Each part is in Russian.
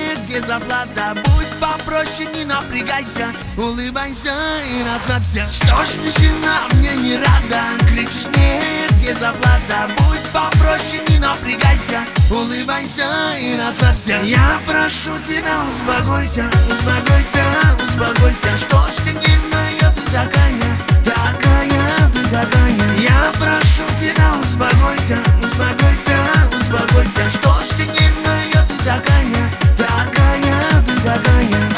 где заплата. Будь попроще, не напрягайся, улыбайся и расслабься. Что ж тишина мне не рада, кричишь мне, где заплата. Будь попроще, не напрягайся, улыбайся и расслабься. Я прошу тебя, успокойся, успокойся, успокойся. Что ж ты нервная, ты такая, такая, ты такая. Я прошу тебя, успокойся, успокойся, успокойся. Что ж ты нервная, ты такая, такая, ты такая.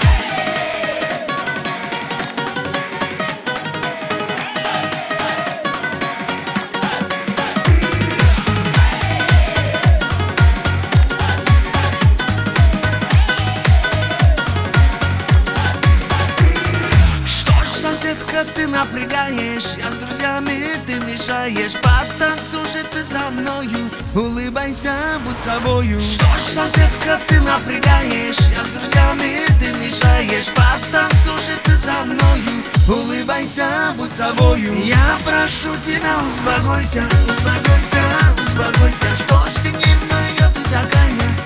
Соседка, ты напрягаешь, я с друзьями, ты мешаешь. Потанцуй ты со мною, улыбайся, будь собою. Что ж, соседка, ты напрягаешь, я с друзьями, ты мешаешь. Потанцуй ты со мною, улыбайся, будь собою. Я прошу тебя, успокойся, успокойся, успокойся. Что ж ты нервная, ты такая,